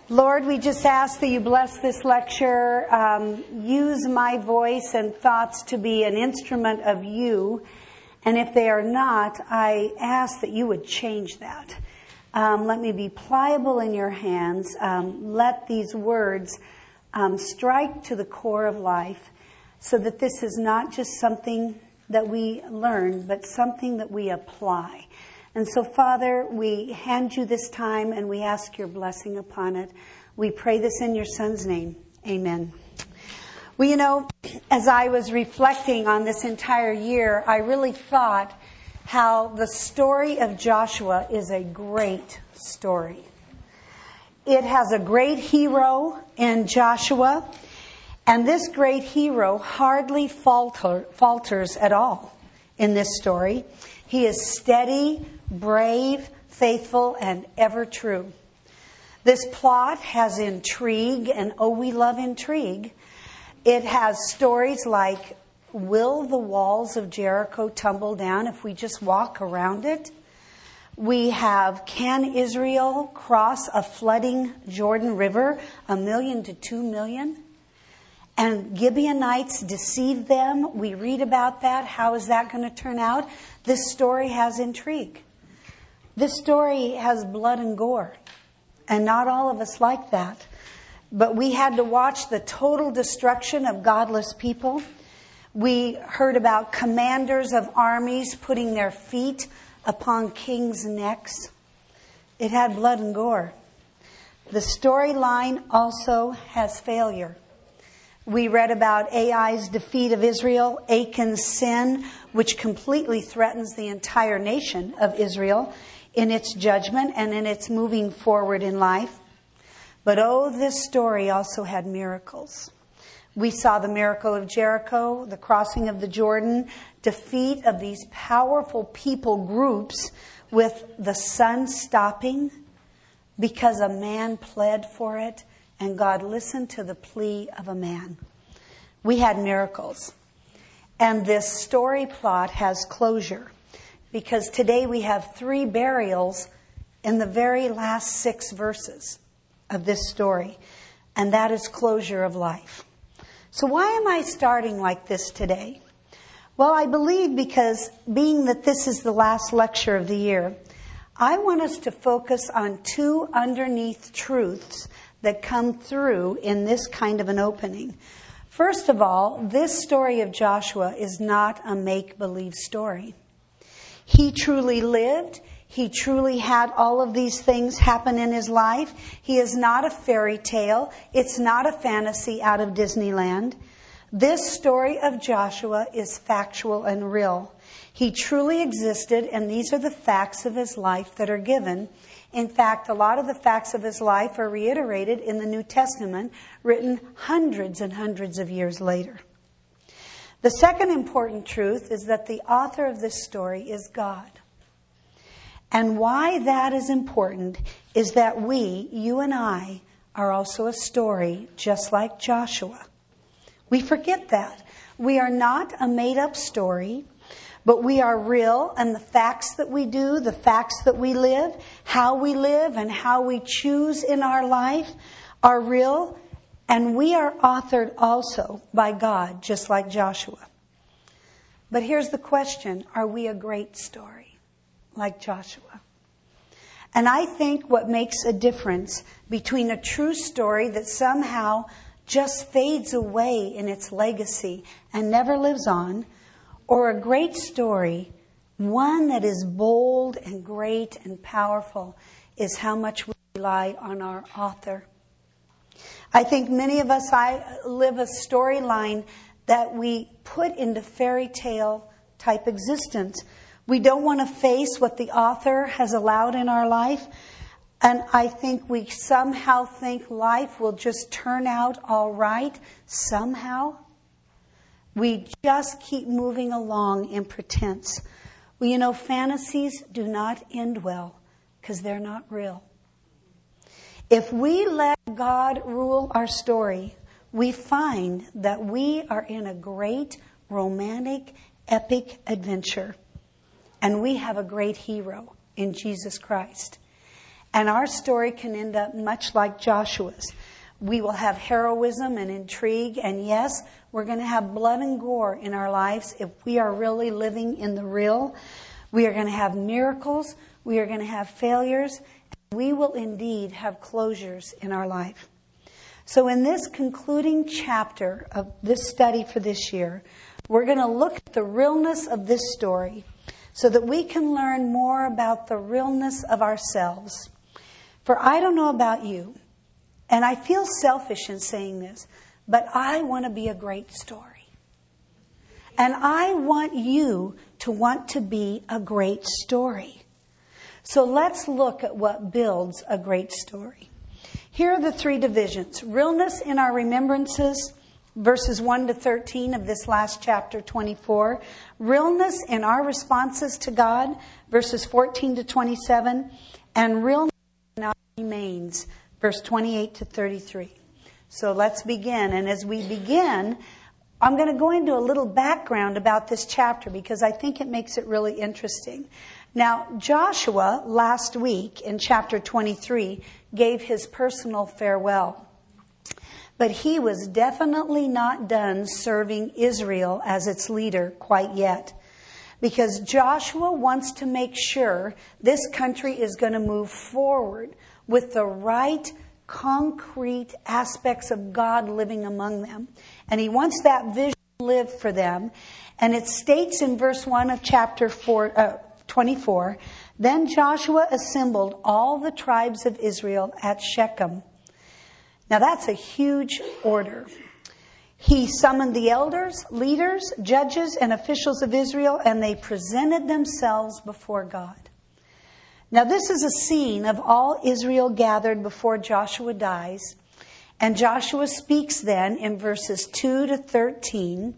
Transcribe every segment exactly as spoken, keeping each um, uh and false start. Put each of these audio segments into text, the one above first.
Lord, we just ask that you bless this lecture. Um, use my voice and thoughts to be an instrument of you. And if they are not, I ask that you would change that. Um, let me be pliable in your hands. Um, let these words um, strike to the core of life so that this is not just something that we learn, but something that we apply. And so, Father, we hand you this time and we ask your blessing upon it. We pray this in your Son's name. Amen. Well, you know, as I was reflecting on this entire year, I really thought how the story of Joshua is a great story. It has a great hero in Joshua, and this great hero hardly falter, falters at all in this story. He is steady, brave, faithful, and ever true. This plot has intrigue, and oh, we love intrigue. It has stories like, will the walls of Jericho tumble down if we just walk around it? We have, can Israel cross a flooding Jordan River, a million to two million? And Gibeonites deceive them. We read about that. How is that going to turn out? This story has intrigue. This story has blood and gore. And not all of us like that. But we had to watch the total destruction of godless people. We heard about commanders of armies putting their feet upon kings' necks. It had blood and gore. The storyline also has failure. We read about Ai's defeat of Israel, Achan's sin, which completely threatens the entire nation of Israel in its judgment and in its moving forward in life. But oh, this story also had miracles. We saw the miracle of Jericho, the crossing of the Jordan, defeat of these powerful people groups with the sun stopping because a man pled for it and God listened to the plea of a man. We had miracles. And this story plot has closure because today we have three burials in the very last six verses of this story. And that is closure of life. So why am I starting like this today? Well, I believe because being that this is the last lecture of the year, I want us to focus on two underneath truths that come through in this kind of an opening. First of all, this story of Joshua is not a make-believe story. He truly lived. He truly had all of these things happen in his life. He is not a fairy tale. It's not a fantasy out of Disneyland. This story of Joshua is factual and real. He truly existed, and these are the facts of his life that are given. In fact, a lot of the facts of his life are reiterated in the New Testament, written hundreds and hundreds of years later. The second important truth is that the author of this story is God. And why that is important is that we, you and I, are also a story just like Joshua. We forget that. We are not a made-up story, but we are real, and the facts that we do, the facts that we live, how we live and how we choose in our life are real, and we are authored also by God, just like Joshua. But here's the question, are we a great story like Joshua? And I think what makes a difference between a true story that somehow just fades away in its legacy and never lives on, or a great story, one that is bold and great and powerful, is how much we rely on our author. I think many of us I live a storyline that we put into fairy tale type existence. We don't want to face what the author has allowed in our life. And I think we somehow think life will just turn out all right somehow. We just keep moving along in pretense. Well, you know, fantasies do not end well because they're not real. If we let God rule our story, we find that we are in a great romantic, epic adventure. And we have a great hero in Jesus Christ. And our story can end up much like Joshua's. We will have heroism and intrigue, and yes, we're going to have blood and gore in our lives if we are really living in the real. We are going to have miracles. We are going to have failures. We will indeed have closures in our life. So in this concluding chapter of this study for this year, we're going to look at the realness of this story so that we can learn more about the realness of ourselves. For I don't know about you, and I feel selfish in saying this, but I want to be a great story. And I want you to want to be a great story. So let's look at what builds a great story. Here are the three divisions. Realness in our remembrances, verses one to thirteen of this last chapter, twenty-four. Realness in our responses to God, verses fourteen to twenty-seven. And realness in our remains, verse twenty-eight to thirty-three. So let's begin. And as we begin, I'm going to go into a little background about this chapter because I think it makes it really interesting. Now, Joshua, last week in chapter twenty-three, gave his personal farewell. But he was definitely not done serving Israel as its leader quite yet. Because Joshua wants to make sure this country is going to move forward with the right concrete aspects of God living among them. And he wants that vision to live for them. And it states in verse one of chapter four, uh, twenty-four, then Joshua assembled all the tribes of Israel at Shechem. Now that's a huge order. He summoned the elders, leaders, judges, and officials of Israel, and they presented themselves before God. Now this is a scene of all Israel gathered before Joshua dies. And Joshua speaks then in verses two to thirteen.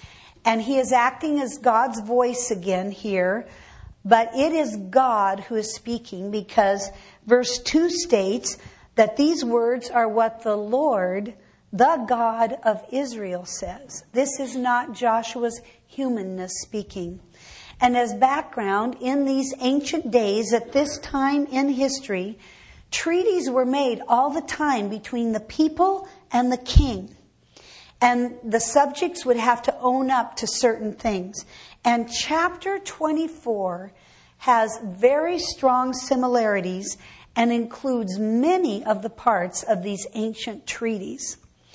And he is acting as God's voice again here. But it is God who is speaking because verse two states that these words are what the Lord, the God of Israel, says. This is not Joshua's humanness speaking. And as background, in these ancient days, at this time in history, treaties were made all the time between the people and the king. And the subjects would have to own up to certain things. And chapter twenty-four has very strong similarities and includes many of the parts of these ancient treaties.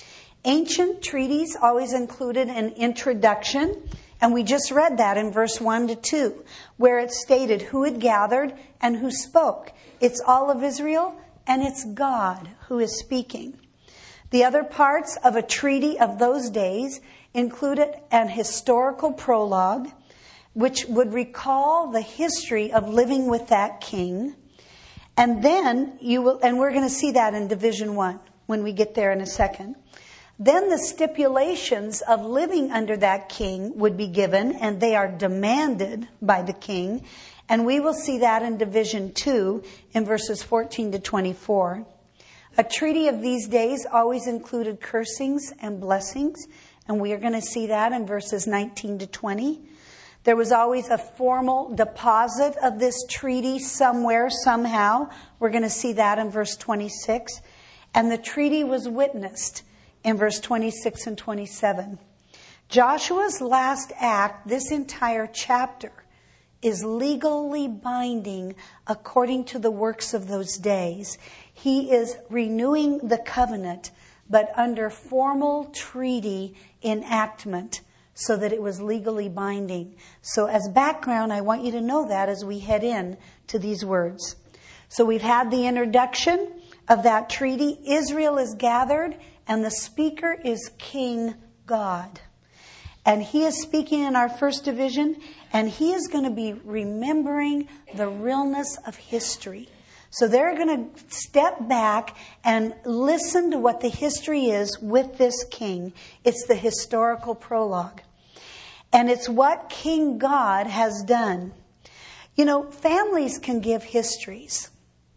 Ancient treaties always included an introduction, and we just read that in verse one to two, where it stated who had gathered and who spoke. It's all of Israel, and it's God who is speaking. The other parts of a treaty of those days included an historical prologue, which would recall the history of living with that king. And then you will, and we're going to see that in Division One when we get there in a second. Then the stipulations of living under that king would be given, and they are demanded by the king. And we will see that in Division Two in verses fourteen to twenty-four. A treaty of these days always included cursings and blessings, and we are going to see that in verses nineteen to twenty. There was always a formal deposit of this treaty somewhere, somehow. We're going to see that in verse twenty-six. And the treaty was witnessed in verse twenty-six and twenty-seven. Joshua's last act, this entire chapter, is legally binding according to the works of those days. He is renewing the covenant, but under formal treaty enactment, so that it was legally binding. So as background, I want you to know that as we head in to these words. So we've had the introduction of that treaty. Israel is gathered, and the speaker is King God. And he is speaking in our first division, and he is going to be remembering the realness of history. So they're going to step back and listen to what the history is with this king. It's the historical prologue. And it's what King God has done. You know, families can give histories.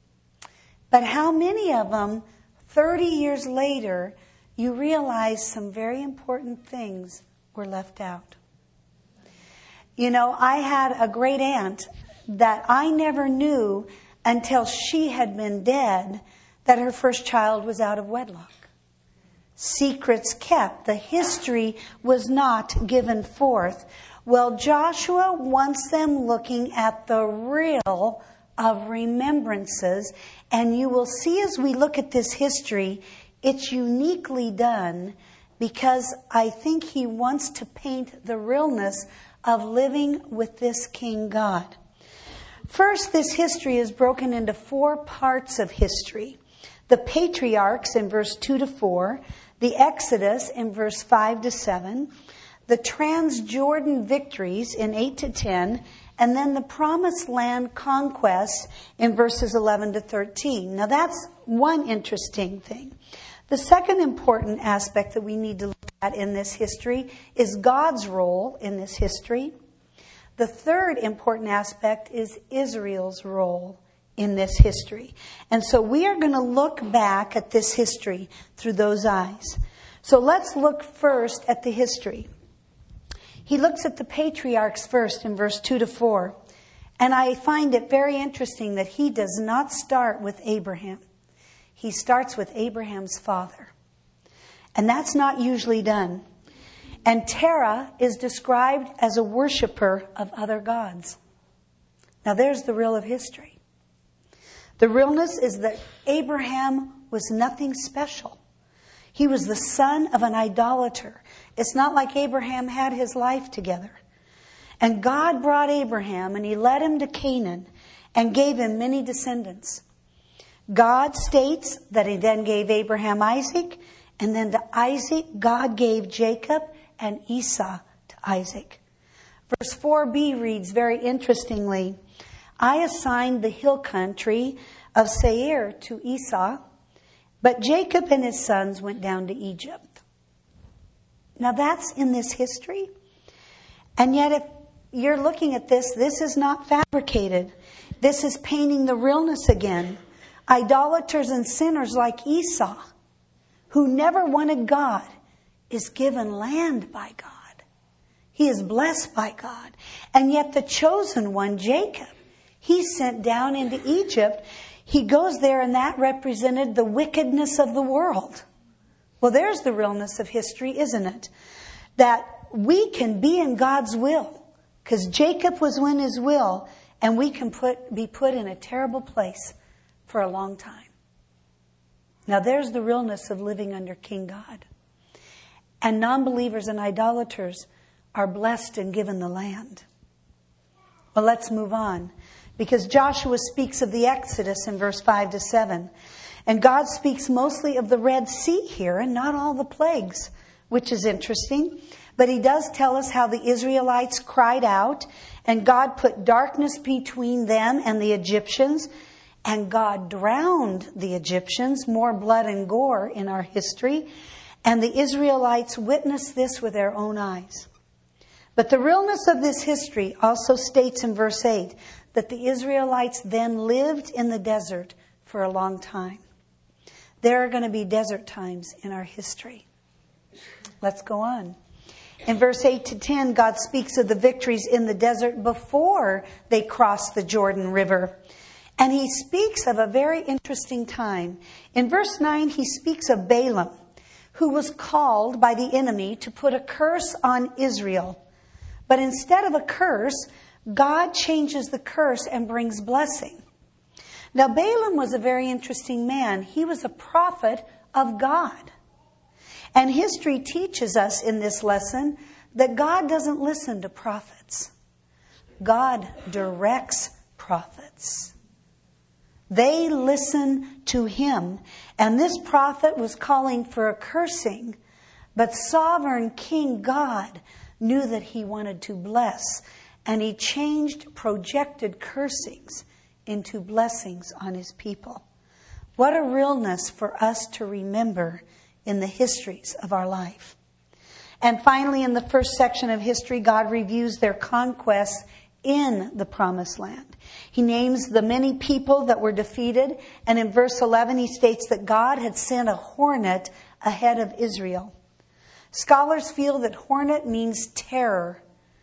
But how many of them, thirty years later, you realize some very important things were left out? You know, I had a great aunt that I never knew until she had been dead that her first child was out of wedlock. Secrets kept. The history was not given forth. Well, Joshua wants them looking at the real of remembrances. And you will see as we look at this history, it's uniquely done because I think he wants to paint the realness of living with this King God. First, this history is broken into four parts of history. The patriarchs in verse two to four, the Exodus in verse five to seven, the Transjordan victories in eight to ten, and then the Promised Land conquest in verses eleven to thirteen. Now that's one interesting thing. The second important aspect that we need to look at in this history is God's role in this history. The third important aspect is Israel's role in this history. And so we are going to look back at this history through those eyes. So let's look first at the history. He looks at the patriarchs first in verse two to four. And I find it very interesting that he does not start with Abraham. He starts with Abraham's father. And that's not usually done. And Terah is described as a worshiper of other gods. Now there's the real of history. The realness is that Abraham was nothing special. He was the son of an idolater. It's not like Abraham had his life together. And God brought Abraham and he led him to Canaan and gave him many descendants. God states that he then gave Abraham Isaac, and then to Isaac God gave Jacob and Esau to Isaac. Verse four b reads very interestingly, I assigned the hill country of Seir to Esau, but Jacob and his sons went down to Egypt. Now that's in this history. And yet if you're looking at this, this is not fabricated. This is painting the realness again. Idolaters and sinners like Esau, who never wanted God, is given land by God. He is blessed by God. And yet the chosen one, Jacob, he's sent down into Egypt. He goes there and that represented the wickedness of the world. Well, there's the realness of history, isn't it? That we can be in God's will. Because Jacob was in his will, and we can put be put in a terrible place for a long time. Now there's the realness of living under King God. And non-believers and idolaters are blessed and given the land. Well, let's move on. Because Joshua speaks of the Exodus in verse five to seven. And God speaks mostly of the Red Sea here and not all the plagues, which is interesting. But he does tell us how the Israelites cried out and God put darkness between them and the Egyptians. And God drowned the Egyptians, more blood and gore in our history. And the Israelites witnessed this with their own eyes. But the realness of this history also states in verse eight that the Israelites then lived in the desert for a long time. There are going to be desert times in our history. Let's go on. In verse eight to ten, God speaks of the victories in the desert before they crossed the Jordan River. And he speaks of a very interesting time. In verse nine, he speaks of Balaam, who was called by the enemy to put a curse on Israel. But instead of a curse, God changes the curse and brings blessing. Now, Balaam was a very interesting man. He was a prophet of God. And history teaches us in this lesson that God doesn't listen to prophets. God directs prophets. They listen to him. And this prophet was calling for a cursing. But sovereign King God knew that he wanted to bless. And he changed projected cursings into blessings on his people. What a realness for us to remember in the histories of our life. And finally, in the first section of history, God reviews their conquests in the Promised Land. He names the many people that were defeated. And in verse eleven, he states that God had sent a hornet ahead of Israel. Scholars feel that hornet means terror.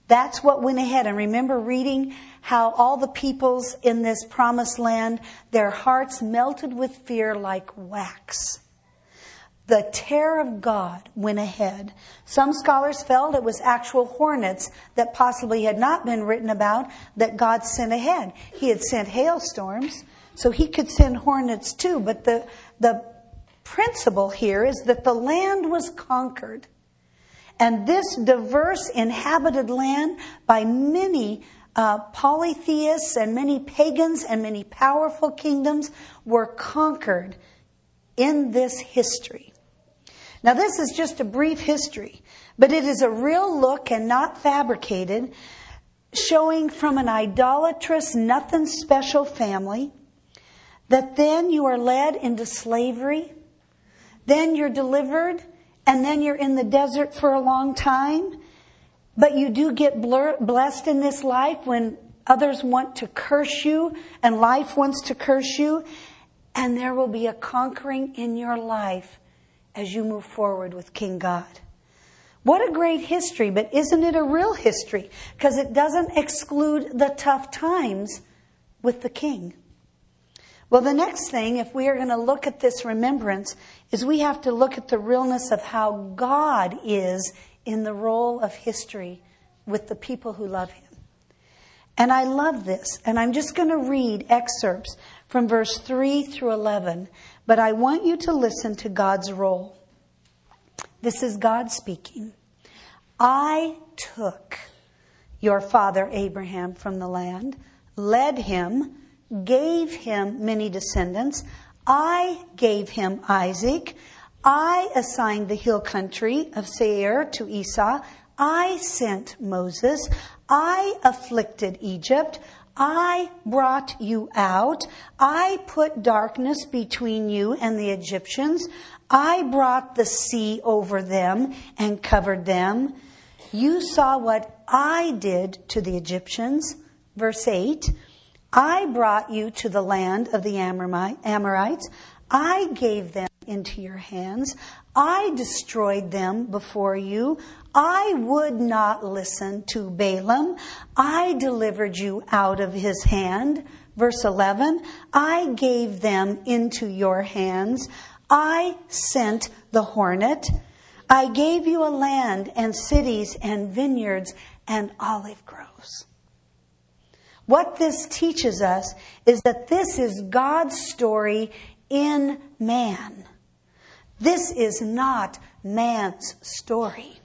That's what went ahead. And remember reading how all the peoples in this promised land, their hearts melted with fear like wax. The terror of God went ahead. Some scholars felt it was actual hornets that possibly had not been written about that God sent ahead. He had sent hailstorms, so he could send hornets too. But the, the principle here is that the land was conquered. And this diverse inhabited land by many uh, polytheists and many pagans and many powerful kingdoms were conquered in this history. Now, this is just a brief history, but it is a real look and not fabricated, showing from an idolatrous, nothing special family that then you are led into slavery, then you're delivered, and then you're in the desert for a long time. But you do get blur- blessed in this life when others want to curse you and life wants to curse you. And there will be a conquering in your life as you move forward with King God. What a great history, but isn't it a real history? Because it doesn't exclude the tough times with the king. Well, the next thing, if we are going to look at this remembrance, is we have to look at the realness of how God is in the role of history with the people who love him. And I love this. And I'm just going to read excerpts from verse three through eleven. But I want you to listen to God's role. This is God speaking. I took your father Abraham from the land, led him, gave him many descendants. I gave him Isaac. I assigned the hill country of Seir to Esau. I sent Moses. I afflicted Egypt. I brought you out. I put darkness between you and the Egyptians. I brought the sea over them and covered them. You saw what I did to the Egyptians. Verse eight. I brought you to the land of the Amorites. I gave them into your hands. I destroyed them before you. I would not listen to Balaam. I delivered you out of his hand. Verse eleven, I gave them into your hands. I sent the hornet. I gave you a land and cities and vineyards and olive groves. What this teaches us is that this is God's story in man. This is not man's story.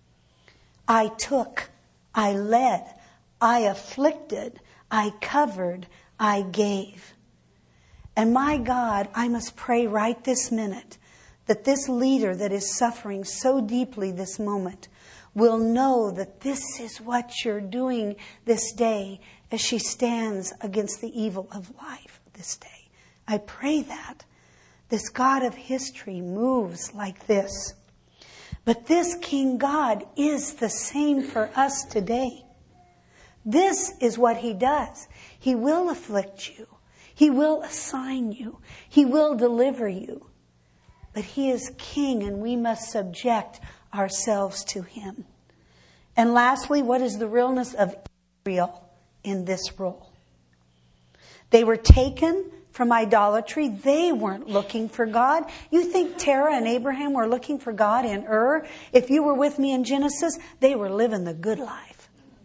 I took, I led, I afflicted, I covered, I gave. And my God, I must pray right this minute that this leader that is suffering so deeply this moment will know that this is what you're doing this day as she stands against the evil of life this day. I pray that this God of history moves like this. But this King God is the same for us today. This is what he does. He will afflict you. He will assign you. He will deliver you. But he is king and we must subject ourselves to him. And lastly, what is the realness of Israel in this role? They were taken from idolatry. They weren't looking for God. You think Terah and Abraham were looking for God in Ur? If you were with me in Genesis, they were living the good life.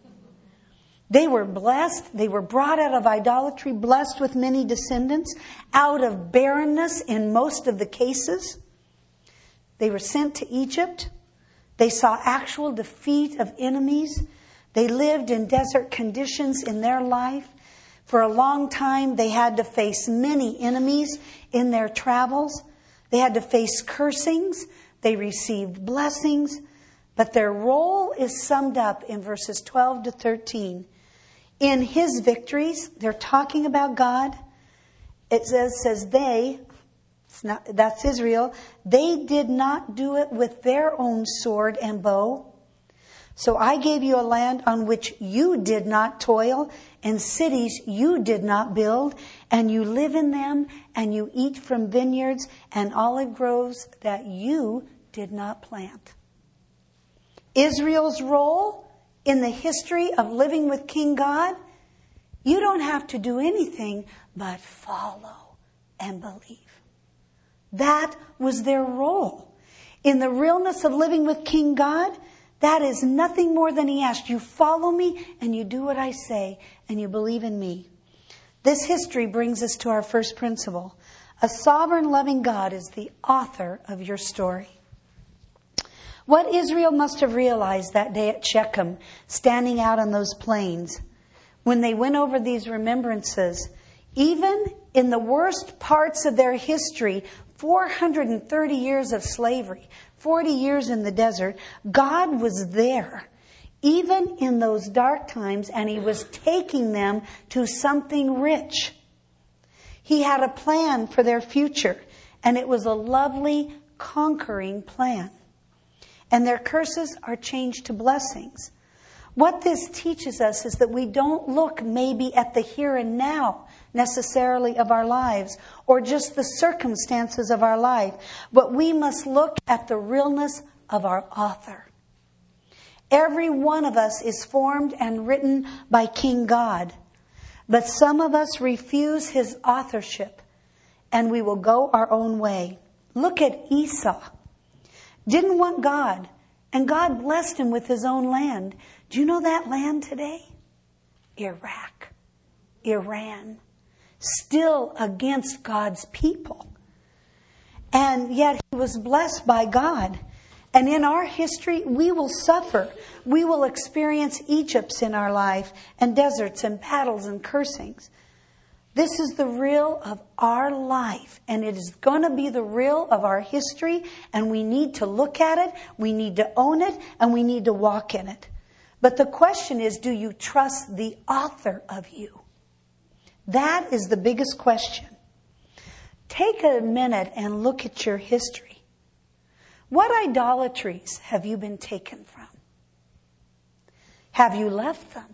They were blessed. They were brought out of idolatry, blessed with many descendants, out of barrenness in most of the cases. They were sent to Egypt. They saw actual defeat of enemies. They lived in desert conditions in their life. For a long time, they had to face many enemies in their travels. They had to face cursings. They received blessings. But their role is summed up in verses twelve to thirteen. In his victories, they're talking about God. It says, says they, it's not, that's Israel, they did not do it with their own sword and bow. So I gave you a land on which you did not toil, and cities you did not build, and you live in them, and you eat from vineyards and olive groves that you did not plant. Israel's role in the history of living with King God, you don't have to do anything but follow and believe. That was their role. In the realness of living with King God, that is nothing more than He asked. You follow me and you do what I say and you believe in me. This history brings us to our first principle. A sovereign, loving God is the author of your story. What Israel must have realized that day at Shechem, standing out on those plains, when they went over these remembrances, even in the worst parts of their history, four hundred thirty years of slavery, forty years in the desert, God was there, even in those dark times, and He was taking them to something rich. He had a plan for their future, and it was a lovely, conquering plan. And their curses are changed to blessings. What this teaches us is that we don't look maybe at the here and now necessarily of our lives or just the circumstances of our life, but we must look at the realness of our author. Every one of us is formed and written by King God, but some of us refuse His authorship and we will go our own way. Look at Esau. Didn't want God, and God blessed him with his own land. Do you know that land today? Iraq, Iran, still against God's people. And yet he was blessed by God. And in our history, we will suffer. We will experience Egypts in our life, and deserts, and battles, and cursings. This is the real of our life, and it is going to be the real of our history, and we need to look at it, we need to own it, and we need to walk in it. But the question is, do you trust the author of you? That is the biggest question. Take a minute and look at your history. What idolatries have you been taken from? Have you left them?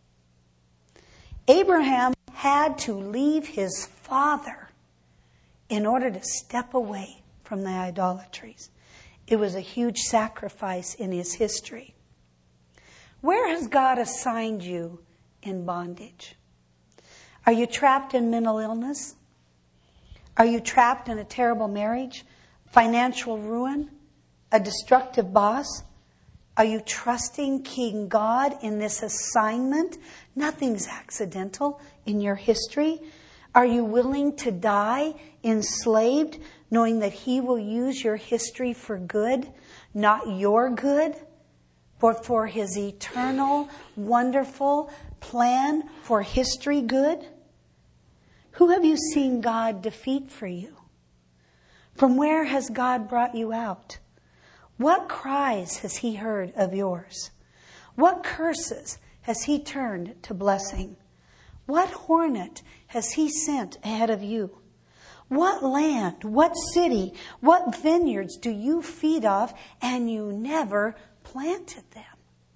Abraham had to leave his father in order to step away from the idolatries. It was a huge sacrifice in his history. Where has God assigned you in bondage? Are you trapped in mental illness? Are you trapped in a terrible marriage, financial ruin, a destructive boss? Are you trusting King God in this assignment? Nothing's accidental in your history. Are you willing to die enslaved, knowing that He will use your history for good, not your good, but for His eternal, wonderful plan for history good? Who have you seen God defeat for you? From where has God brought you out? What cries has He heard of yours? What curses has He turned to blessing? What hornet has He sent ahead of you? What land, what city, what vineyards do you feed off and you never planted them?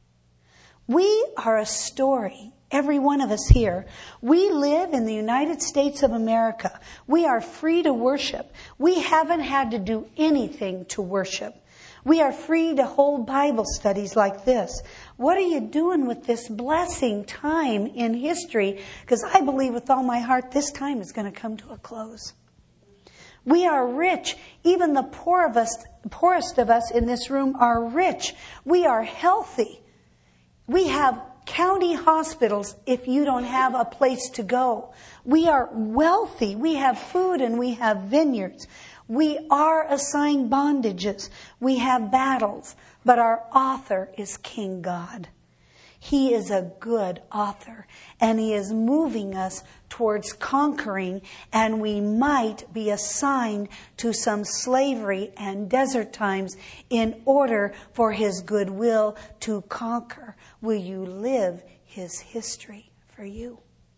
We are a story, every one of us here. We live in the United States of America. We are free to worship. We haven't had to do anything to worship. We are free to hold Bible studies like this. What are you doing with this blessing time in history? Because I believe with all my heart this time is going to come to a close. We are rich. Even the poor of us, poorest of us in this room are rich. We are healthy. We have county hospitals if you don't have a place to go. We are wealthy. We have food and we have vineyards. We are assigned bondages. We have battles. But our author is King God. He is a good author. And He is moving us towards conquering. And we might be assigned to some slavery and desert times in order for His goodwill to conquer. Will you live His history for you?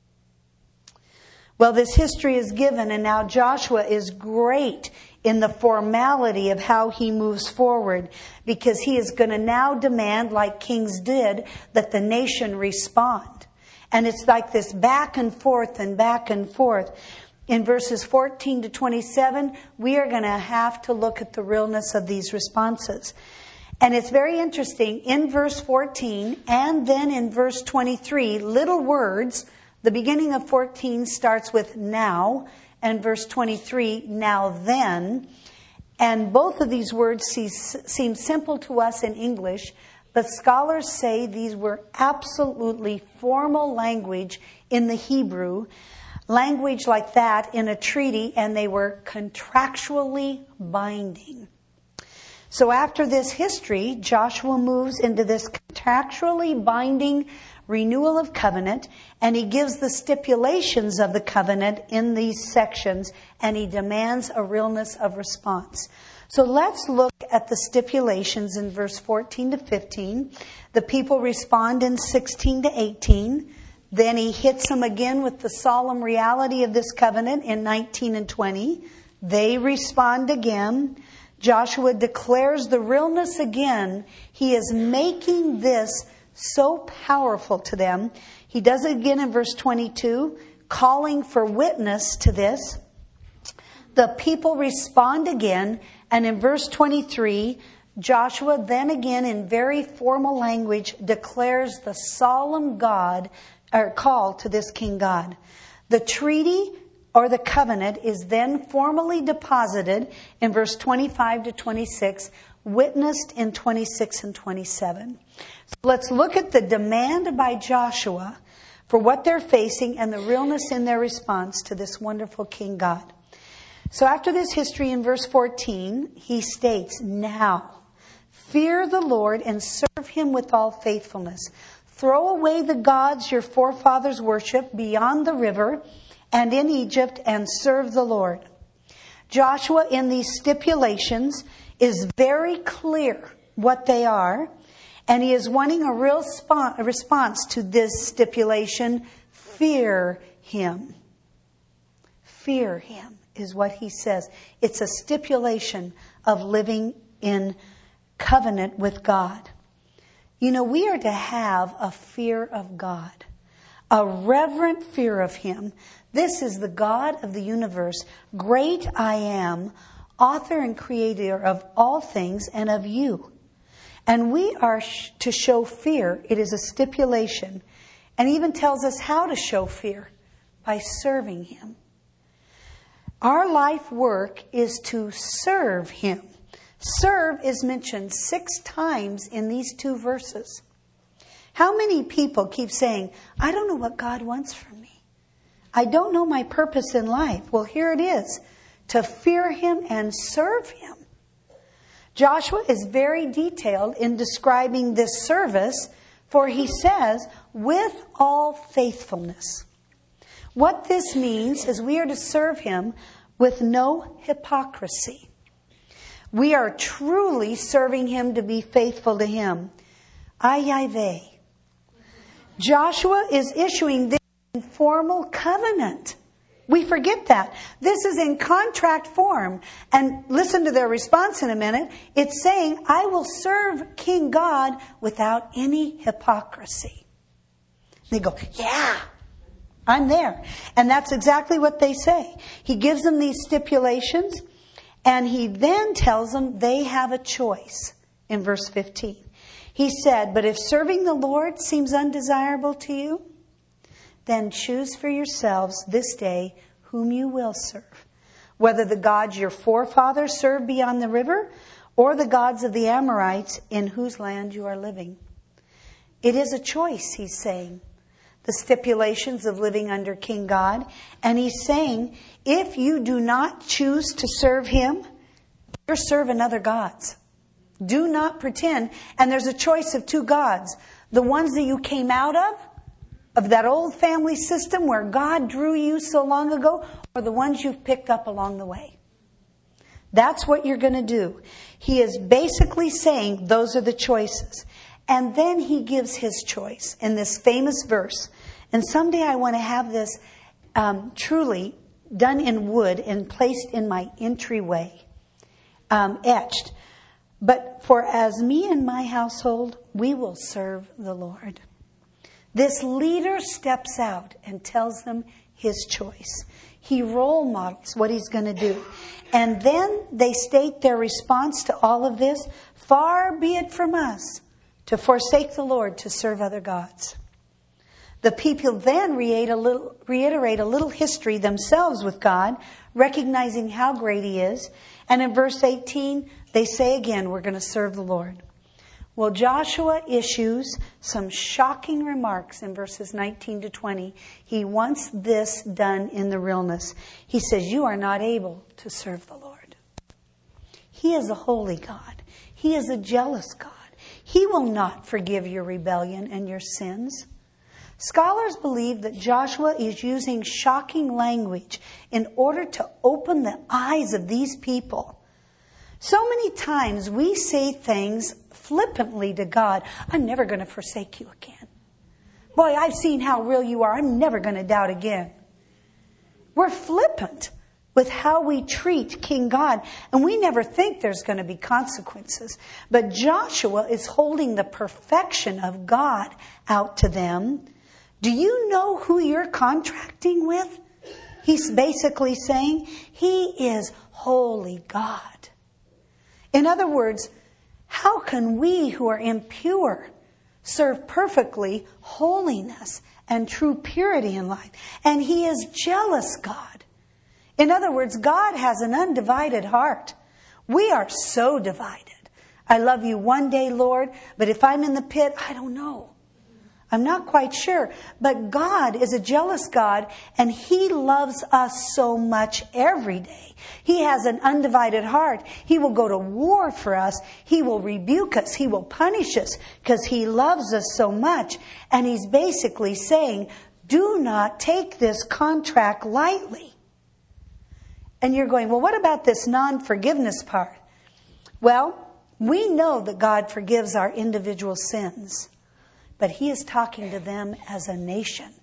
Well, this history is given, and now Joshua is great in the formality of how he moves forward, because he is going to now demand, like kings did, that the nation respond. And it's like this back and forth and back and forth. In verses fourteen to twenty-seven, we are going to have to look at the realness of these responses. And it's very interesting. In verse fourteen and then in verse twenty-three, little words. The beginning of fourteen starts with now, and verse twenty-three, now then. And both of these words seem simple to us in English, but scholars say these were absolutely formal language in the Hebrew, language like that in a treaty, and they were contractually binding. So after this history, Joshua moves into this contractually binding renewal of covenant, and he gives the stipulations of the covenant in these sections, and he demands a realness of response. So let's look at the stipulations in verse fourteen to fifteen. The people respond in sixteen to eighteen. Then he hits them again with the solemn reality of this covenant in nineteen and twenty. They respond again. Joshua declares the realness again. He is making this so powerful to them. He does it again in verse twenty-two, calling for witness to this. The people respond again, and in verse twenty-three, Joshua then again in very formal language declares the solemn God or call to this King God. The treaty or the covenant is then formally deposited in verse twenty-five to twenty-six, witnessed in twenty-six and twenty-seven. So let's look at the demand by Joshua for what they're facing and the realness in their response to this wonderful King God. So after this history in verse fourteen, he states, now, fear the Lord and serve him with all faithfulness. Throw away the gods your forefathers worshiped beyond the river and in Egypt, and serve the Lord. Joshua, in these stipulations, is very clear what they are, and he is wanting a real spo- a response to this stipulation: fear him. Fear him is what he says. It's a stipulation of living in covenant with God. You know, we are to have a fear of God, a reverent fear of him. This is the God of the universe, great I am, author and creator of all things and of you. And we are sh- to show fear. It is a stipulation. And even tells us how to show fear: by serving him. Our life work is to serve him. Serve is mentioned six times in these two verses. How many people keep saying, I don't know what God wants from me. I don't know my purpose in life. Well, here it is, to fear him and serve him. Joshua is very detailed in describing this service, for he says, with all faithfulness. What this means is we are to serve him with no hypocrisy. We are truly serving him to be faithful to him. Ay, ay, vey. Joshua is issuing this formal covenant. We forget that. This is in contract form. And listen to their response in a minute. It's saying, I will serve King God without any hypocrisy. They go, yeah, I'm there. And that's exactly what they say. He gives them these stipulations, and he then tells them they have a choice in verse fifteen. He said, but if serving the Lord seems undesirable to you, then choose for yourselves this day whom you will serve, whether the gods your forefathers served beyond the river or the gods of the Amorites in whose land you are living. It is a choice, he's saying, the stipulations of living under King God. And he's saying, if you do not choose to serve him, you're serving other gods. Do not pretend. And there's a choice of two gods. The ones that you came out of, of that old family system where God drew you so long ago, or the ones you've picked up along the way. That's what you're going to do. He is basically saying those are the choices. And then he gives his choice in this famous verse. And someday I want to have this um, truly done in wood and placed in my entryway, um, etched. But for as me and my household, we will serve the Lord. This leader steps out and tells them his choice. He role models what he's going to do. And then they state their response to all of this: far be it from us to forsake the Lord to serve other gods. The people then reiterate a little, reiterate a little history themselves with God, recognizing how great he is. And in verse eighteen, they say again, we're going to serve the Lord. Well, Joshua issues some shocking remarks in verses nineteen to twenty. He wants this done in the realness. He says, you are not able to serve the Lord. He is a holy God. He is a jealous God. He will not forgive your rebellion and your sins. Scholars believe that Joshua is using shocking language in order to open the eyes of these people. So many times we say things flippantly to God. I'm never going to forsake you again. Boy, I've seen how real you are. I'm never going to doubt again. We're flippant with how we treat King God, and we never think there's going to be consequences. But Joshua is holding the perfection of God out to them. Do you know who you're contracting with? He's basically saying he is holy God. In other words, how can we who are impure serve perfectly holiness and true purity in life? And he is jealous God. In other words, God has an undivided heart. We are so divided. I love you one day, Lord, but if I'm in the pit, I don't know. I'm not quite sure. But God is a jealous God, and he loves us so much every day. He has an undivided heart. He will go to war for us. He will rebuke us. He will punish us because he loves us so much. And he's basically saying, do not take this contract lightly. And you're going, well, what about this non-forgiveness part? Well, we know that God forgives our individual sins. But he is talking to them as a nation.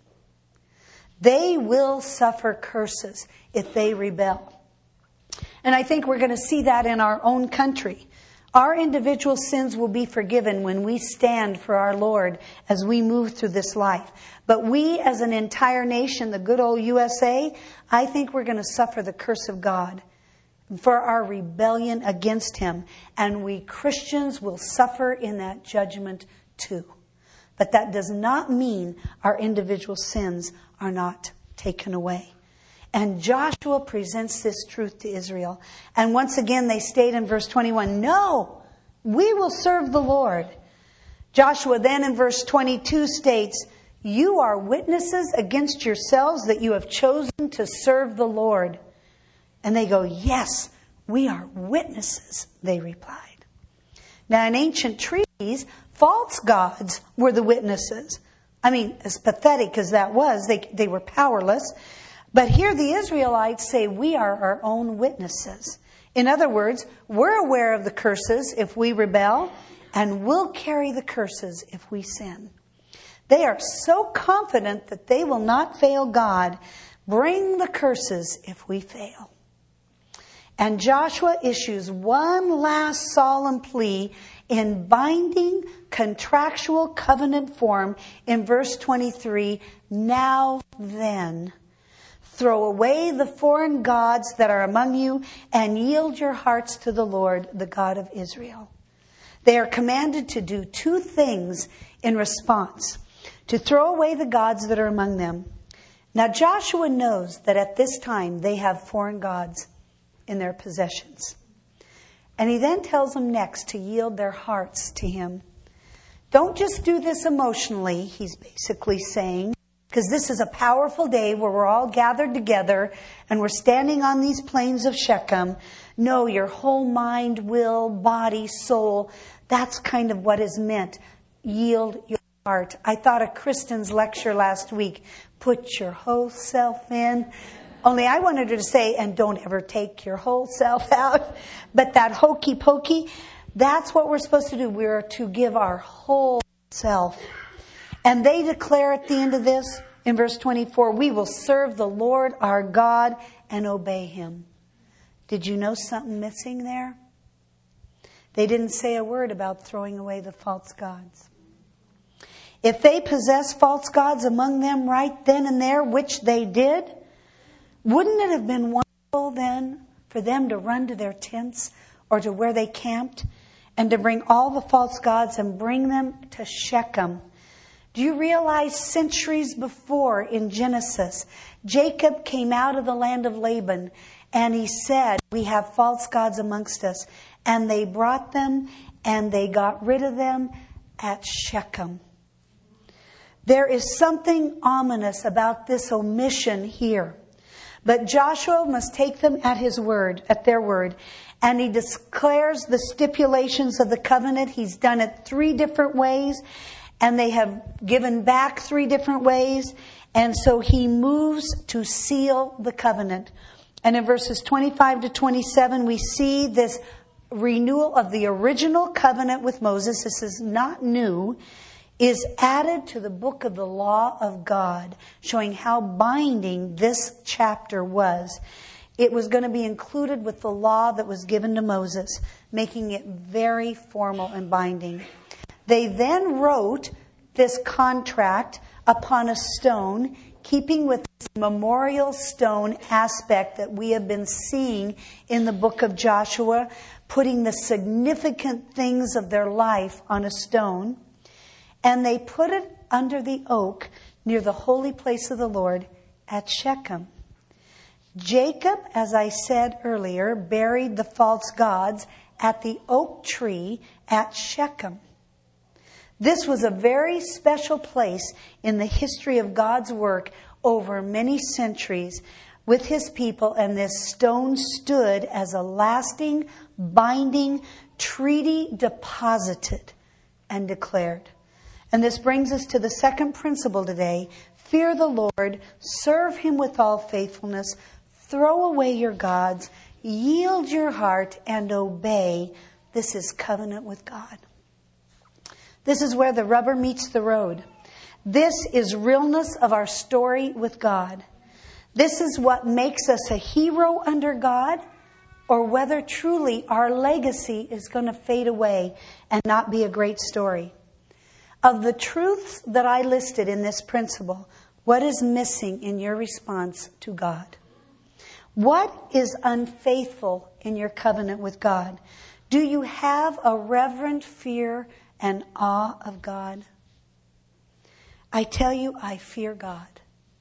They will suffer curses if they rebel. And I think we're going to see that in our own country. Our individual sins will be forgiven when we stand for our Lord as we move through this life. But we as an entire nation, the good old U S A, I think we're going to suffer the curse of God for our rebellion against him. And we Christians will suffer in that judgment too. But that does not mean our individual sins are not taken away. And Joshua presents this truth to Israel. And once again, they state in verse twenty-one, no, we will serve the Lord. Joshua then in verse twenty-two states, you are witnesses against yourselves that you have chosen to serve the Lord. And they go, yes, we are witnesses, they replied. Now in ancient treaties, false gods were the witnesses. I mean, as pathetic as that was, they, they were powerless. But here the Israelites say we are our own witnesses. In other words, we're aware of the curses if we rebel, and we'll carry the curses if we sin. They are so confident that they will not fail God. Bring the curses if we fail. And Joshua issues one last solemn plea in binding contractual covenant form in verse twenty-three. Now then, throw away the foreign gods that are among you and yield your hearts to the Lord, the God of Israel. They are commanded to do two things in response: to throw away the gods that are among them. Now Joshua knows that at this time they have foreign gods in their possessions. And he then tells them next to yield their hearts to him. Don't just do this emotionally, he's basically saying, because this is a powerful day where we're all gathered together and we're standing on these plains of Shechem. No, your whole mind, will, body, soul, that's kind of what is meant. Yield your heart. I thought of Kristen's lecture last week. Put your whole self in. Only I wanted her to say, and don't ever take your whole self out. But that hokey pokey, that's what we're supposed to do. We're to give our whole self. And they declare at the end of this, in verse twenty-four, we will serve the Lord our God and obey him. Did you know something missing there? They didn't say a word about throwing away the false gods. If they possess false gods among them right then and there, which they did, Wouldn't it have been wonderful then for them to run to their tents or to where they camped and to bring all the false gods and bring them to Shechem? Do you realize centuries before in Genesis, Jacob came out of the land of Laban and he said, we have false gods amongst us. And they brought them and they got rid of them at Shechem. There is something ominous about this omission here. But Joshua must take them at his word, at their word. And he declares the stipulations of the covenant. He's done it three different ways. And they have given back three different ways. And so he moves to seal the covenant. And in verses twenty-five to twenty-seven, we see this renewal of the original covenant with Moses. This is not new. Is added to the book of the law of God, showing how binding this chapter was. It was going to be included with the law that was given to Moses, making it very formal and binding. They then wrote this contract upon a stone, keeping with this memorial stone aspect that we have been seeing in the book of Joshua, putting the significant things of their life on a stone. And they put it under the oak near the holy place of the Lord at Shechem. Jacob, as I said earlier, buried the false gods at the oak tree at Shechem. This was a very special place in the history of God's work over many centuries with his people, and this stone stood as a lasting, binding treaty deposited and declared. And this brings us to the second principle today. Fear the Lord, serve him with all faithfulness, throw away your gods, yield your heart, and obey. This is covenant with God. This is where the rubber meets the road. This is realness of our story with God. This is what makes us a hero under God, or whether truly our legacy is going to fade away and not be a great story. Of the truths that I listed in this principle, what is missing in your response to God? What is unfaithful in your covenant with God? Do you have a reverent fear and awe of God? I tell you, I fear God.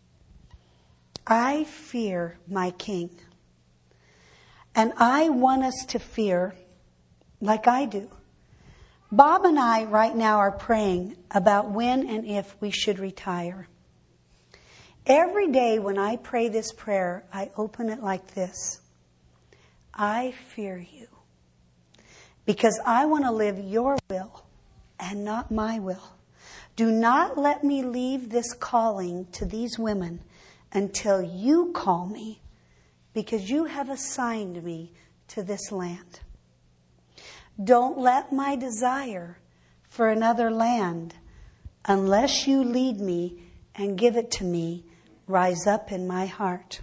I fear my King. And I want us to fear like I do. Bob and I right now are praying about when and if we should retire. Every day when I pray this prayer, I open it like this. I fear you because I want to live your will and not my will. Do not let me leave this calling to these women until you call me, because you have assigned me to this land. Don't let my desire for another land, unless you lead me and give it to me, rise up in my heart.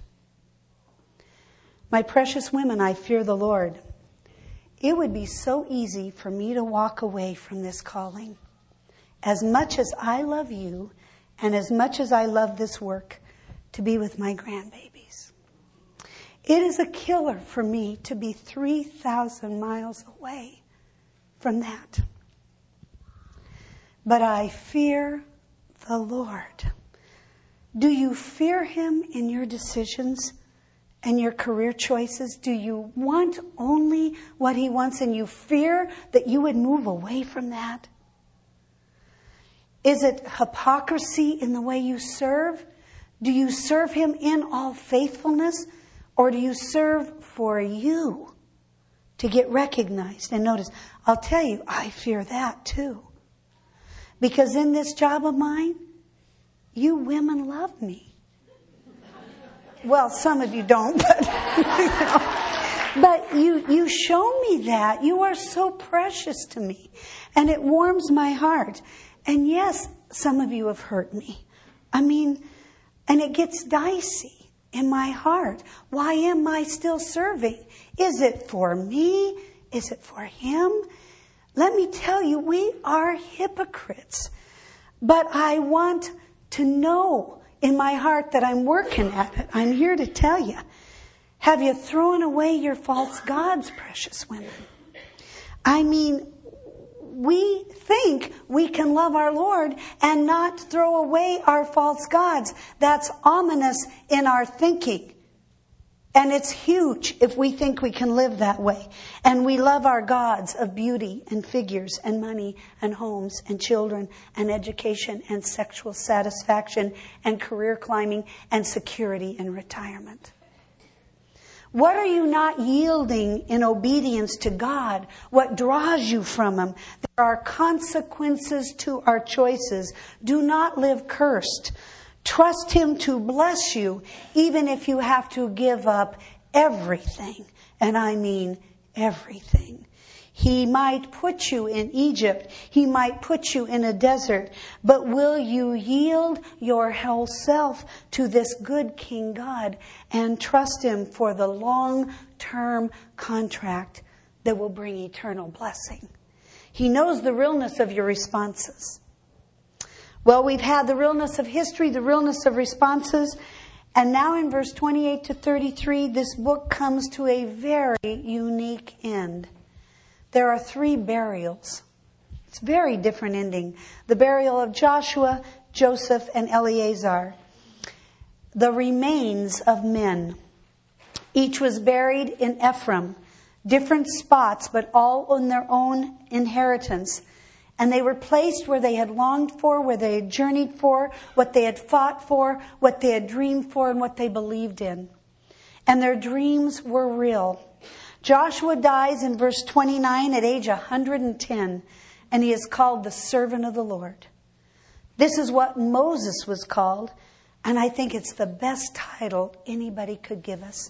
My precious women, I fear the Lord. It would be so easy for me to walk away from this calling. As much as I love you and as much as I love this work, to be with my grandbabies. It is a killer for me to be three thousand miles away from that. But I fear the Lord. Do you fear him in your decisions and your career choices? Do you want only what he wants and you fear that you would move away from that? Is it hypocrisy in the way you serve? Do you serve him in all faithfulness? Or do you serve for you to get recognized? And notice, I'll tell you, I fear that too. Because in this job of mine, you women love me. Well, some of you don't, but you know. But you, you show me that. You are so precious to me. And it warms my heart. And yes, some of you have hurt me. I mean, and it gets dicey in my heart. Why am I still serving? Is it for me? Is it for him? Let me tell you, we are hypocrites. But I want to know in my heart that I'm working at it. I'm here to tell you. Have you thrown away your false gods, precious women? I mean, we think we can love our Lord and not throw away our false gods. That's ominous in our thinking. And it's huge if we think we can live that way. And we love our gods of beauty and figures and money and homes and children and education and sexual satisfaction and career climbing and security and retirement. What are you not yielding in obedience to God? What draws you from Him? There are consequences to our choices. Do not live cursed. Trust Him to bless you, even if you have to give up everything. And I mean everything. He might put you in Egypt. He might put you in a desert. But will you yield your whole self to this good King God and trust Him for the long-term contract that will bring eternal blessing? He knows the realness of your responses. Well, we've had the realness of history, the realness of responses. And now in verse twenty-eight to thirty-three, this book comes to a very unique end. There are three burials. It's a very different ending. The burial of Joshua, Joseph, and Eleazar. The remains of men. Each was buried in Ephraim. Different spots, but all on their own inheritance. And they were placed where they had longed for, where they had journeyed for, what they had fought for, what they had dreamed for, and what they believed in. And their dreams were real. Joshua dies in verse twenty-nine at age one hundred ten, and he is called the servant of the Lord. This is what Moses was called, and I think it's the best title anybody could give us.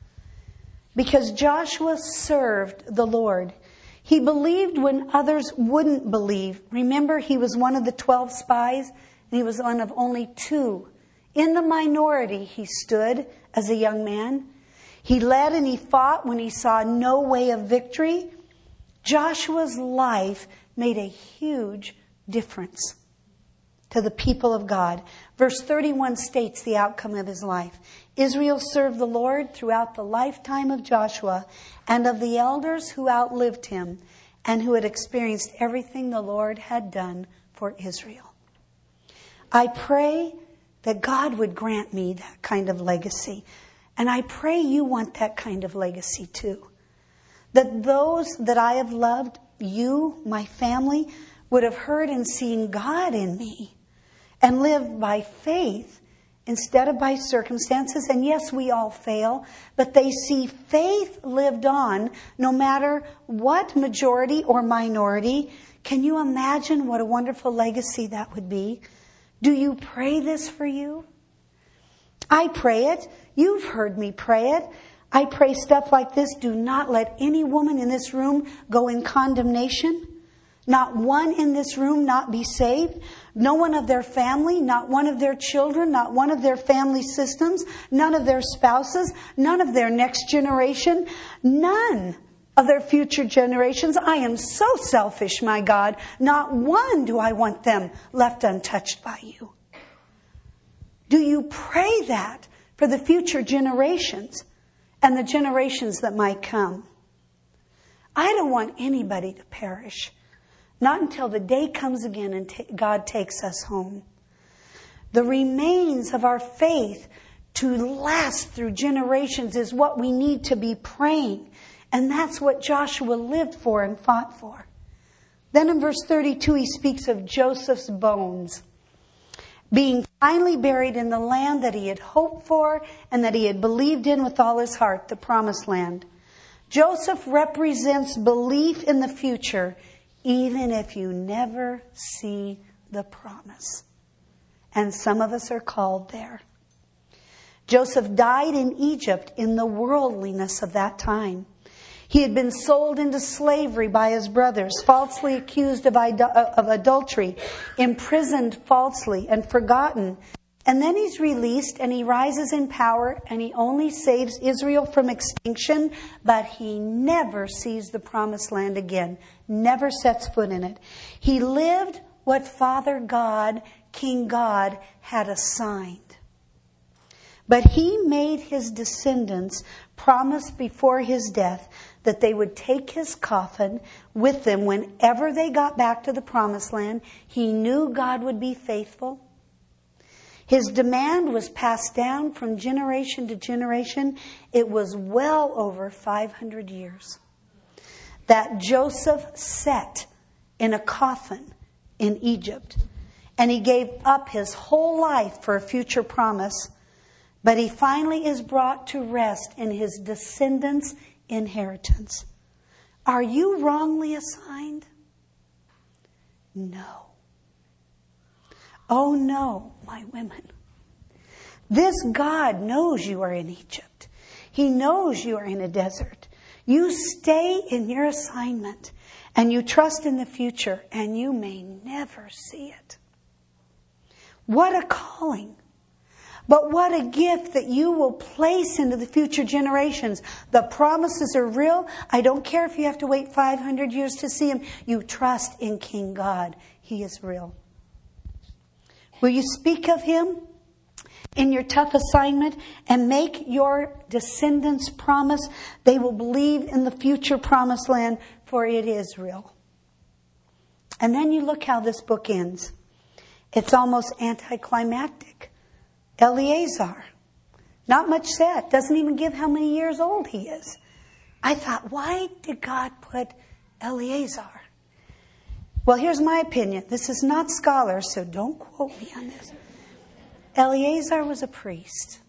Because Joshua served the Lord. He believed when others wouldn't believe. Remember, he was one of the twelve spies, and he was one of only two. In the minority, he stood as a young man. He led and he fought when he saw no way of victory. Joshua's life made a huge difference to the people of God. Verse thirty-one states the outcome of his life. Israel served the Lord throughout the lifetime of Joshua and of the elders who outlived him and who had experienced everything the Lord had done for Israel. I pray that God would grant me that kind of legacy. And I pray you want that kind of legacy too. That those that I have loved, you, my family, would have heard and seen God in me and lived by faith instead of by circumstances. And yes, we all fail, but they see faith lived on no matter what majority or minority. Can you imagine what a wonderful legacy that would be? Do you pray this for you? I pray it. You've heard me pray it. I pray stuff like this. Do not let any woman in this room go in condemnation. Not one in this room not be saved. No one of their family, not one of their children, not one of their family systems, none of their spouses, none of their next generation, none of their future generations. I am so selfish, my God. Not one do I want them left untouched by you. Do you pray that for the future generations and the generations that might come? I don't want anybody to perish. Not until the day comes again and t- God takes us home. The remains of our faith to last through generations is what we need to be praying. And that's what Joshua lived for and fought for. Then in verse thirty-two, he speaks of Joseph's bones being finally buried in the land that he had hoped for and that he had believed in with all his heart, the promised land. Joseph represents belief in the future, even if you never see the promise. And some of us are called there. Joseph died in Egypt in the worldliness of that time. He had been sold into slavery by his brothers, falsely accused of, idol- of adultery, imprisoned falsely, and forgotten. And then he's released and he rises in power and he only saves Israel from extinction, but he never sees the promised land again, never sets foot in it. He lived what Father God, King God, had assigned. But he made his descendants promise before his death that they would take his coffin with them whenever they got back to the promised land. He knew God would be faithful. His demand was passed down from generation to generation. It was well over five hundred years that Joseph sat in a coffin in Egypt. And he gave up his whole life for a future promise. But he finally is brought to rest in his descendants' inheritance. Are you wrongly assigned? No. Oh no, my women. This God knows you are in Egypt. He knows you are in a desert. You stay in your assignment and you trust in the future, and you may never see it. What a calling. But what a gift that you will place into the future generations. The promises are real. I don't care if you have to wait five hundred years to see him. You trust in King God. He is real. Will you speak of him in your tough assignment and make your descendants promise they will believe in the future promised land, for it is real. And then you look how this book ends. It's almost anticlimactic. Eleazar. Not much said. Doesn't even give how many years old he is. I thought, why did God put Eleazar? Well, here's my opinion. This is not scholar, so don't quote me on this. Eleazar was a priest.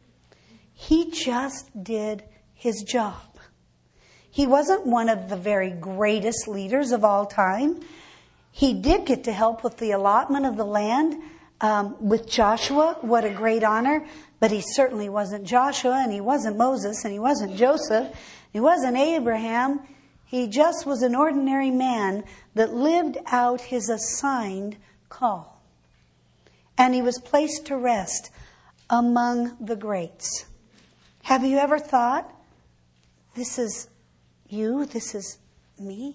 He just did his job. He wasn't one of the very greatest leaders of all time. He did get to help with the allotment of the land um, with Joshua. What a great honor. But he certainly wasn't Joshua, and he wasn't Moses, and he wasn't Joseph. He wasn't Abraham. He just was an ordinary man that lived out his assigned call. And he was placed to rest among the greats. Have you ever thought, this is you, this is me?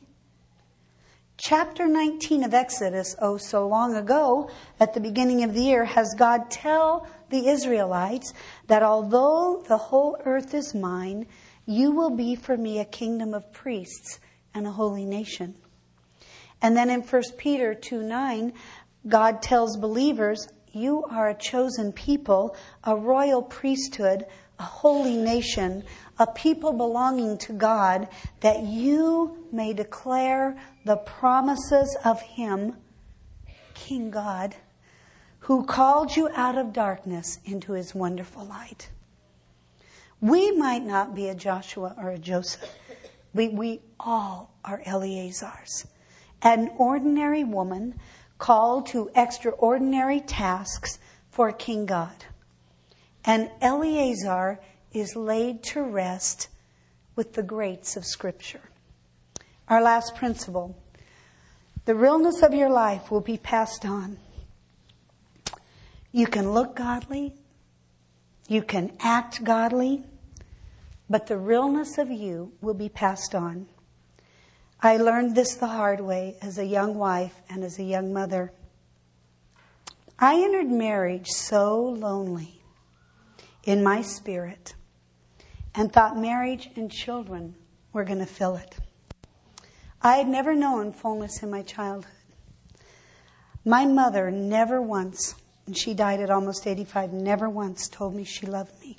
Chapter nineteen of Exodus, oh so long ago, at the beginning of the year, has God tell the Israelites that although the whole earth is mine, you will be for me a kingdom of priests and a holy nation. And then in First Peter two nine, God tells believers, you are a chosen people, a royal priesthood, a holy nation, a people belonging to God, that you may declare the promises of him, King God, who called you out of darkness into his wonderful light. We might not be a Joshua or a Joseph. We, we all are Eleazars. An ordinary woman called to extraordinary tasks for King God. And Eleazar is laid to rest with the greats of Scripture. Our last principle. The realness of your life will be passed on. You can look godly. You can act godly. But the realness of you will be passed on. I learned this the hard way as a young wife and as a young mother. I entered marriage so lonely in my spirit and thought marriage and children were going to fill it. I had never known fullness in my childhood. My mother never once, and she died at almost eighty-five, never once told me she loved me.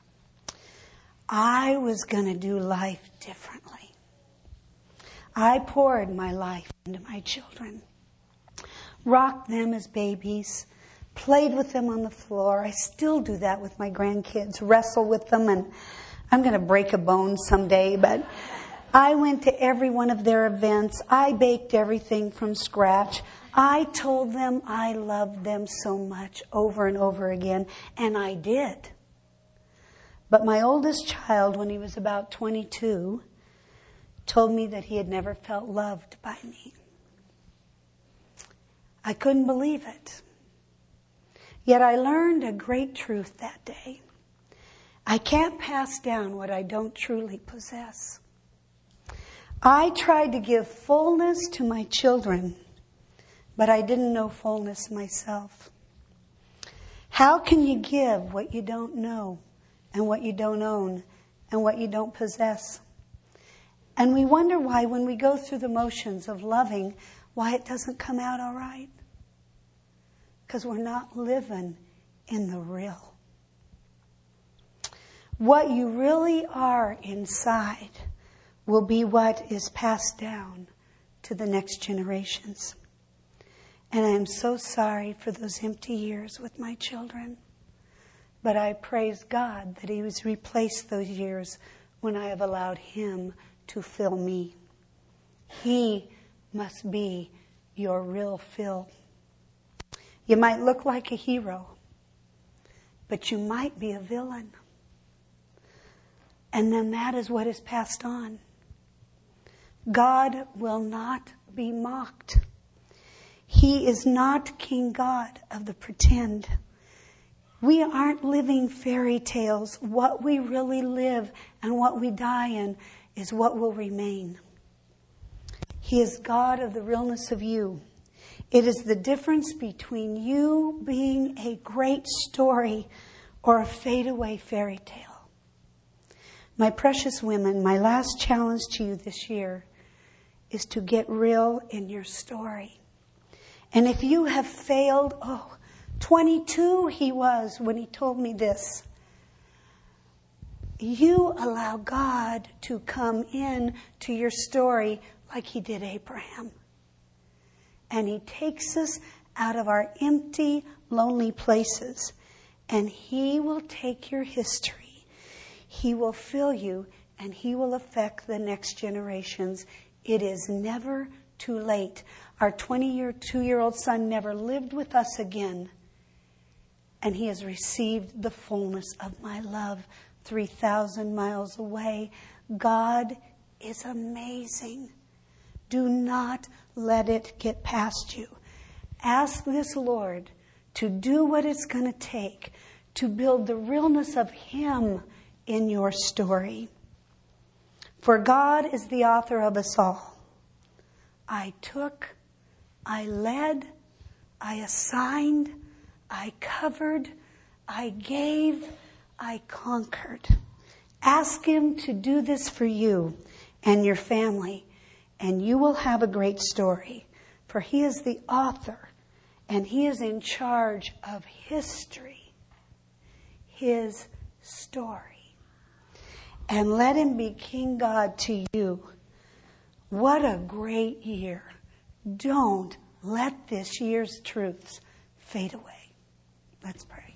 I was going to do life differently. I poured my life into my children, rocked them as babies, played with them on the floor. I still do that with my grandkids, wrestle with them, and I'm going to break a bone someday, but I went to every one of their events. I baked everything from scratch. I told them I loved them so much over and over again, and I did. But my oldest child, when he was about twenty-two, told me that he had never felt loved by me. I couldn't believe it. Yet I learned a great truth that day. I can't pass down what I don't truly possess. I tried to give fullness to my children, but I didn't know fullness myself. How can you give what you don't know and what you don't own and what you don't possess? And we wonder why when we go through the motions of loving, why it doesn't come out all right. Because we're not living in the real. What you really are inside will be what is passed down to the next generations. And I am so sorry for those empty years with my children. But I praise God that He has replaced those years when I have allowed Him to fill me. He must be your real fill. You might look like a hero, but you might be a villain. And then that is what is passed on. God will not be mocked. He is not King God of the pretend. We aren't living fairy tales. What we really live and what we die in is what will remain. He is God of the realness of you. It is the difference between you being a great story or a fade-away fairy tale. My precious women, my last challenge to you this year is to get real in your story. And if you have failed, oh, twenty-two he was when he told me this. You allow God to come in to your story like He did Abraham. And He takes us out of our empty, lonely places. And He will take your history. He will fill you and He will affect the next generations. It is never too late. Our twenty-year, two-year-old son never lived with us again. And he has received the fullness of my love three thousand miles away. God is amazing. Do not let it get past you. Ask this Lord to do what it's going to take to build the realness of Him in your story. For God is the author of us all. I took, I led, I assigned, I covered, I gave, I conquered. Ask Him to do this for you and your family, and you will have a great story. For He is the author, and He is in charge of history, His story. And let Him be King God to you. What a great year. Don't let this year's truths fade away. Let's pray.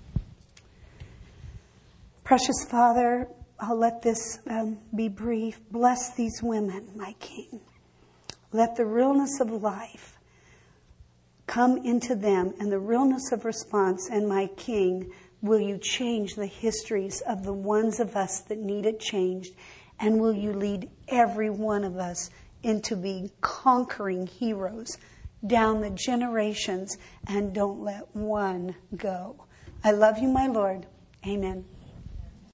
Precious Father, I'll let this um, be brief. Bless these women, my King. Let the realness of life come into them and the realness of response. And my King, will you change the histories of the ones of us that need it changed? And will you lead every one of us into being conquering heroes down the generations, and don't let one go. I love you, my Lord. Amen.